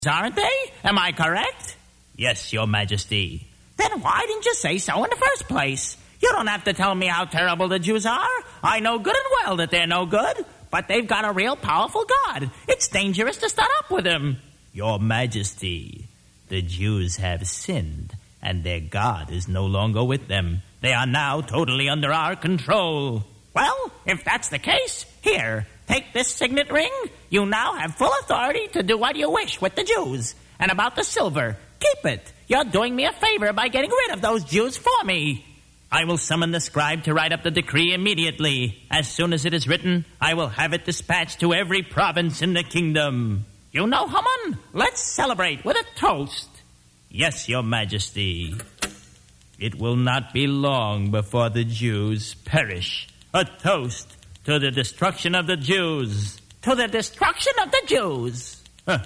aren't they? Am I correct? Yes, Your Majesty. Then why didn't you say so in the first place? You don't have to tell me how terrible the Jews are. I know good and well that they're no good, but they've got a real powerful God. It's dangerous to start up with him. Your Majesty, the Jews have sinned, and their God is no longer with them. They are now totally under our control. Well, if that's the case, here, take this signet ring. You now have full authority to do what you wish with the Jews. And about the silver, keep it. You're doing me a favor by getting rid of those Jews for me. I will summon the scribe to write up the decree immediately. As soon as it is written, I will have it dispatched to every province in the kingdom. You know, Haman, let's celebrate with a toast. Yes, Your Majesty. It will not be long before the Jews perish. A toast to the destruction of the Jews. To the destruction of the Jews.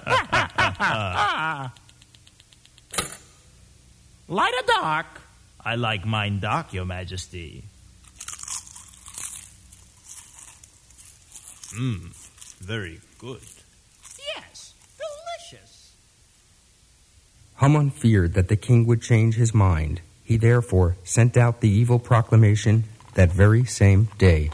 Light or dark? I like mine dark, Your Majesty. Very good. Yes, delicious. Haman feared that the king would change his mind. He therefore sent out the evil proclamation that very same day.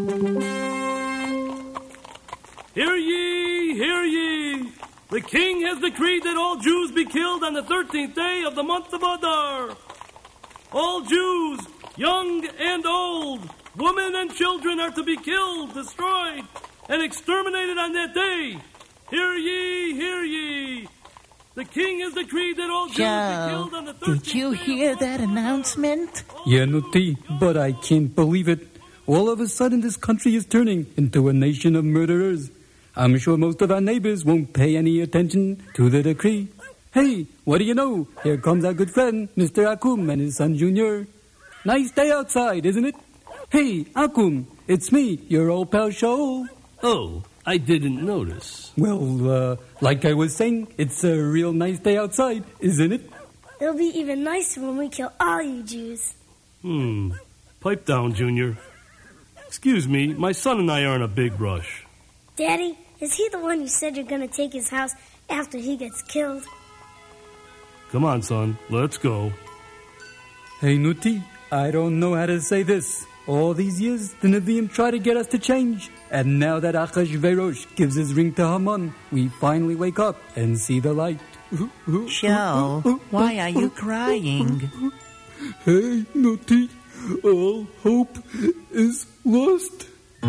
Hear ye, hear ye! The king has decreed that all Jews be killed on the 13th day of the month of Adar. All Jews, young and old, women and children are to be killed, destroyed, and exterminated on that day. Hear ye, hear ye! The king has decreed that all Jews be killed on the 13th day. Did you hear that announcement? Yeah, Nuti, but I can't believe it. All of a sudden, this country is turning into a nation of murderers. I'm sure most of our neighbors won't pay any attention to the decree. Hey, what do you know? Here comes our good friend, Mr. Akum, and his son, Junior. Nice day outside, isn't it? Hey, Akum, it's me, your old pal Shaul. Oh, I didn't notice. Well, like I was saying, it's a real nice day outside, isn't it? It'll be even nicer when we kill all you Jews. Pipe down, Junior. Excuse me, my son and I are in a big rush. Daddy, is he the one you said you're going to take his house after he gets killed? Come on, son, let's go. Hey, Nuti, I don't know how to say this. All these years, the Nevi'im try to get us to change. And now that Achashverosh gives his ring to Haman, we finally wake up and see the light. Joe, why are you crying? Hey, Nuti, all hope is lost.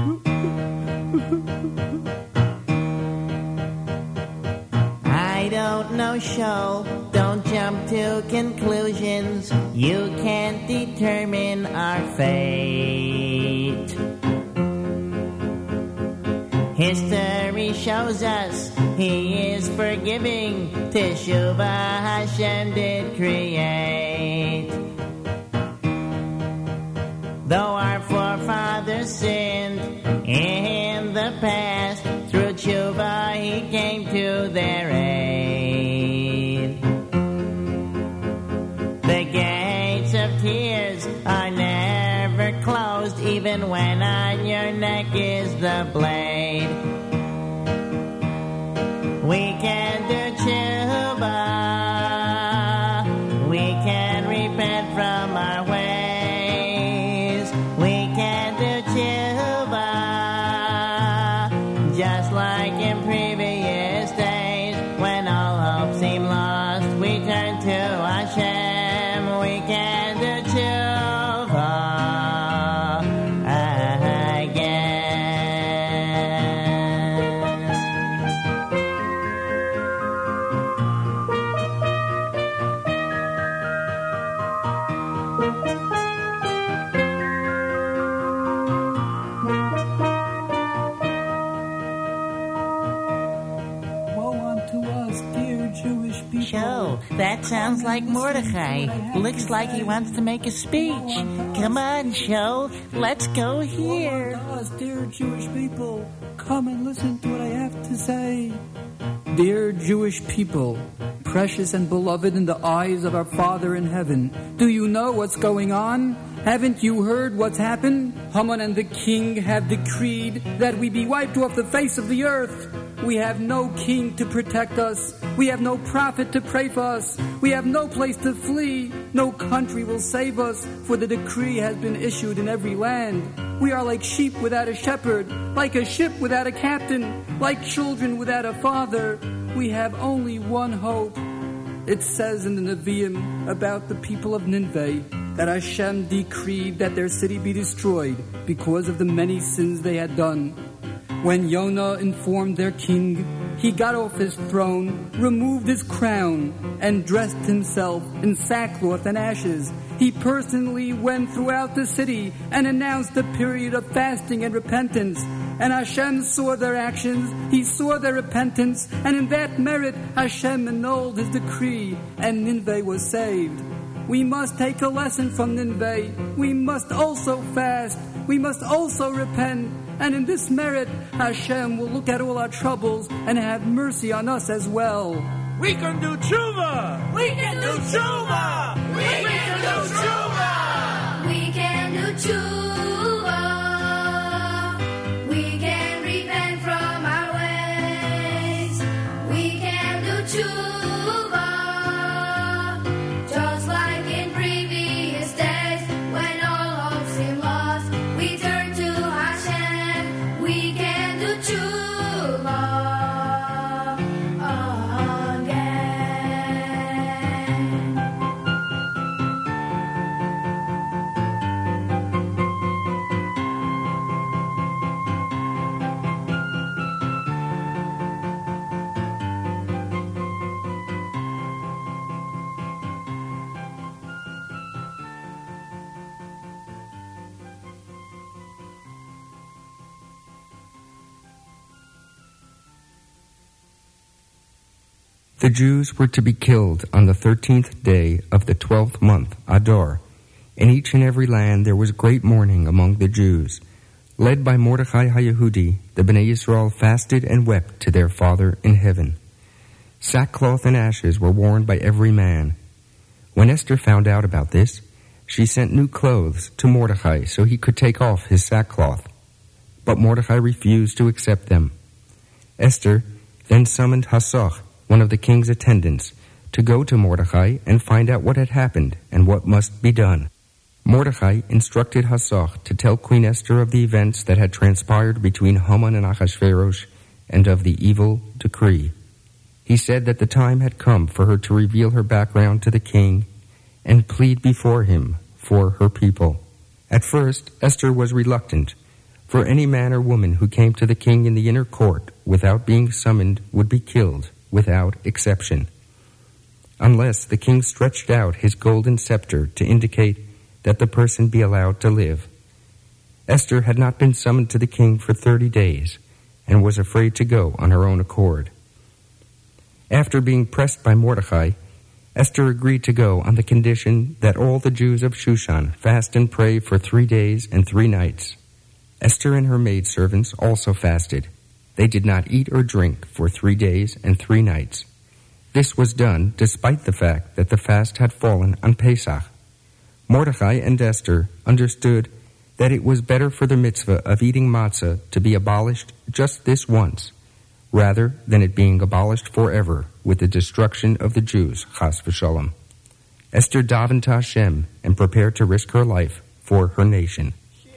I don't know, Joe. Don't jump to conclusions. You can't determine our fate. History shows us he is forgiving. Teshuvah Hashem did create. Though our forefathers sinned in the past, through Teshuvah he came to their aid. The gates of tears are never closed, even when on your neck is the blade. We can do Teshuvah, we can repent from our ways, we can do Teshuvah, just like in previous days. When all hope seemed lost, we turn to Hashem, we can do Teshuvah again. Woe unto us, dear Jewish people. Joe, that sounds like Mordecai. Looks like he wants to make a speech. Come on, Joe, let's go here. Us, dear Jewish people, come and listen to what I have to say. Dear Jewish people, precious and beloved in the eyes of our Father in heaven, do you know what's going on? Haven't you heard what's happened? Haman and the king have decreed that we be wiped off the face of the earth. We have no king to protect us. We have no prophet to pray for us. We have no place to flee. No country will save us, for the decree has been issued in every land. We are like sheep without a shepherd, like a ship without a captain, like children without a father. We have only one hope. It says in the Nevi'im about the people of Nineveh that Hashem decreed that their city be destroyed because of the many sins they had done. When Yonah informed their king, he got off his throne, removed his crown, and dressed himself in sackcloth and ashes. He personally went throughout the city and announced a period of fasting and repentance. And Hashem saw their actions, He saw their repentance, and in that merit Hashem annulled His decree, and Nineveh was saved. We must take a lesson from Nineveh. We must also fast. We must also repent. And in this merit, Hashem will look at all our troubles and have mercy on us as well. We can do tshuva! We can do tshuva! We can do tshuva! We can do tshuva! We can repent from our ways. We can do tshuva! Just like in previous days, when all hope seemed lost, we turn to Hashem. We can do tshuva! The Jews were to be killed on the 13th day of the 12th month, Adar. In each and every land there was great mourning among the Jews. Led by Mordechai HaYehudi, the Bnei Yisrael fasted and wept to their Father in heaven. Sackcloth and ashes were worn by every man. When Esther found out about this, she sent new clothes to Mordechai so he could take off his sackcloth. But Mordechai refused to accept them. Esther then summoned Hasoch, one of the king's attendants, to go to Mordechai and find out what had happened and what must be done. Mordechai instructed Hasoch to tell Queen Esther of the events that had transpired between Haman and Achashverosh and of the evil decree. He said that the time had come for her to reveal her background to the king and plead before him for her people. At first, Esther was reluctant, for any man or woman who came to the king in the inner court without being summoned would be killed without exception, unless the king stretched out his golden scepter to indicate that the person be allowed to live. Esther had not been summoned to the king for 30 days and was afraid to go on her own accord. After being pressed by Mordechai, Esther agreed to go on the condition that all the Jews of Shushan fast and pray for 3 days and 3 nights. Esther and her maidservants also fasted. They did not eat or drink for 3 days and 3 nights. This was done despite the fact that the fast had fallen on Pesach. Mordechai and Esther understood that it was better for the mitzvah of eating matzah to be abolished just this once, rather than it being abolished forever with the destruction of the Jews, chas v'shalom. Esther davened to Hashem and prepared to risk her life for her nation.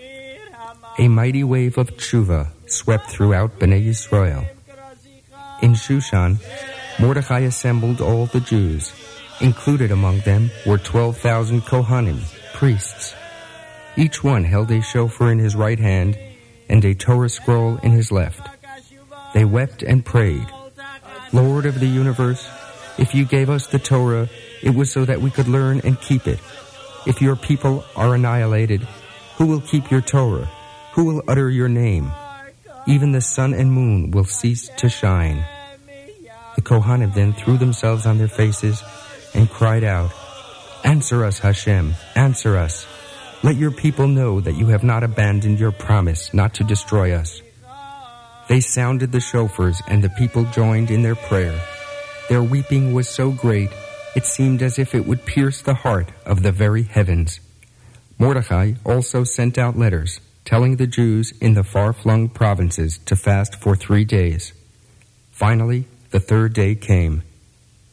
A mighty wave of tshuva swept throughout Bnei Yisrael. In Shushan, Mordechai assembled all the Jews. Included among them were 12,000 Kohanim, priests. Each one held a shofar in his right hand and a Torah scroll in his left. They wept and prayed, "Lord of the universe, if you gave us the Torah, it was so that we could learn and keep it. If your people are annihilated, who will keep your Torah? Who will utter your name? Even the sun and moon will cease to shine." The Kohanim then threw themselves on their faces and cried out, "Answer us, Hashem, answer us. Let your people know that you have not abandoned your promise not to destroy us." They sounded the shofars and the people joined in their prayer. Their weeping was so great, it seemed as if it would pierce the heart of the very heavens. Mordechai also sent out letters telling the Jews in the far-flung provinces to fast for 3 days. Finally, the 3rd day came,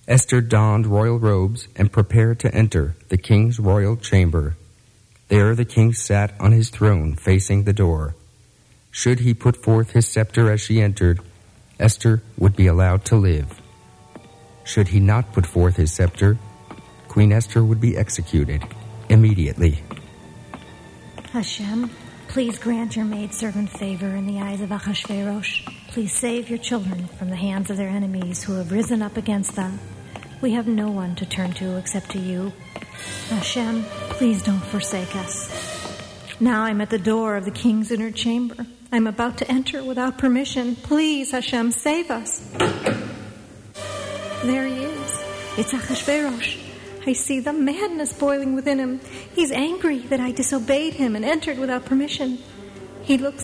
Esther donned royal robes and prepared to enter the king's royal chamber. There the king sat on his throne facing the door. Should he put forth his scepter as she entered, Esther would be allowed to live. Should he not put forth his scepter, Queen Esther would be executed immediately. Hashem, please grant your maidservant favor in the eyes of Achashverosh. Please save your children from the hands of their enemies who have risen up against them. We have no one to turn to except to you. Hashem, please don't forsake us. Now I'm at the door of the king's inner chamber. I'm about to enter without permission. Please, Hashem, save us. There he is. It's Achashverosh. I see the madness boiling within him. He's angry that I disobeyed him and entered without permission. He looks